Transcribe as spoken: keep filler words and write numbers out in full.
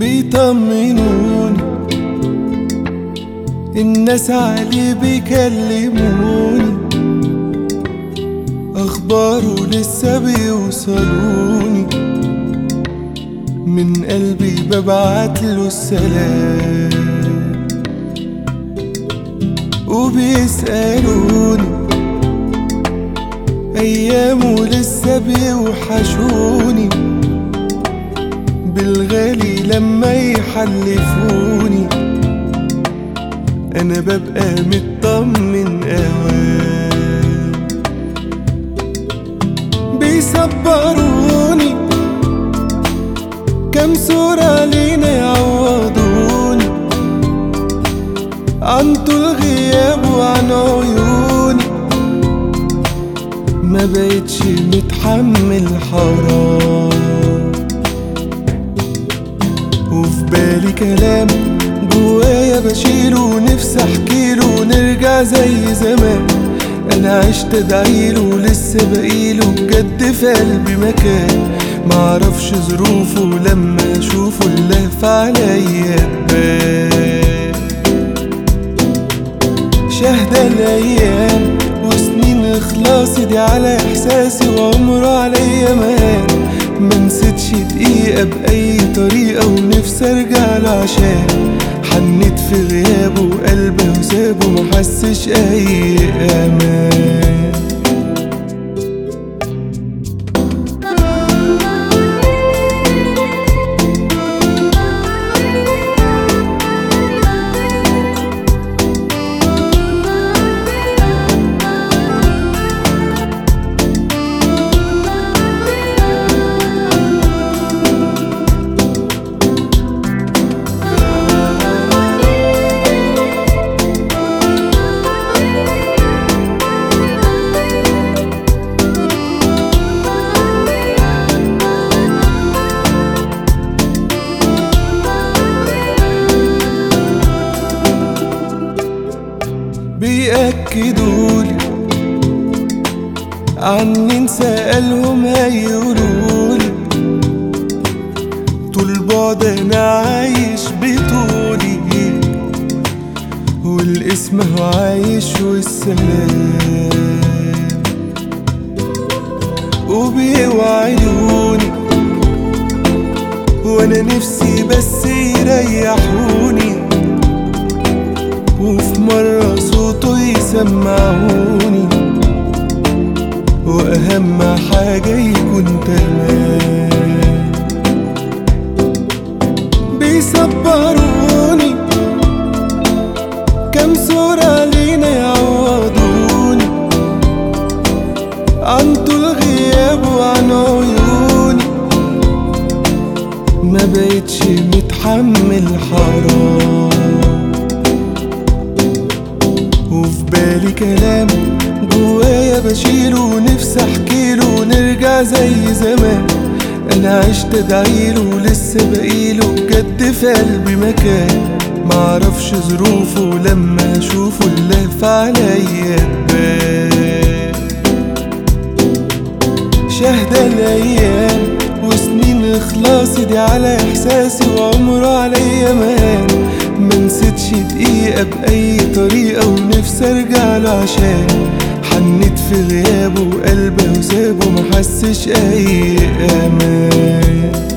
بيطمنوني، الناس عليه بيكلموني، اخباره لسه بيوصلوني، من قلبي ببعتله السلام. وبيسألوني أيامه لسه بيوحشوني، بالغالي لما يحلفوني أنا ببقى مطمن أوام. بيصبروني كم صورة لينا يعوضوني عن طول غياب وعن عيوني، ما بقتش متحمل حرام. وفي بالي كلام جوايا بشيله، نفسي احكيله نرجع زي زمان. انا عشت ادعيله لسه بقيله بجد في قلبي مكان، معرفش ظروفه لما اشوفه اللهف عليا تبان. شاهدة الايام وسنين اخلاصي دي على احساسي، وعمره عليا مهان. منسيتش دقيقة بأي طريقة ونفسي ارجع له، عشان حنيت في غيابه وقلبه وسابه محسش اي امان. بيأكدولي عني سألهم هيقولولي، طول بعد انا عايش بطولي، والاسم هو عايش والسلام. وبيوعدوني وانا نفسي بس يريحوني، وفي مرة صوته يسمعوني، وأهم حاجة يكون تمام. بيصبروني كم صورة لينا يعوضوني عن طول غياب وعن عيوني، ما بقتش متحمل حرام. وفي بالي كلام جوايا بشيله، نفسي احكيله نرجع زي زمان. انا عشت ادعيله لسه بقيله بجد في قلبي مكان، معرفش ظروفه لما اشوفه اللهف عليا تبان. شاهدة الايام وسنين اخلاصي دي على احساسي، وعمره عليا مهان. منسيتش دقيقة بأي طريقة ونفسي ارجع له، عشان حنيت في غيابه وقلبه وسابه محسش اي امان.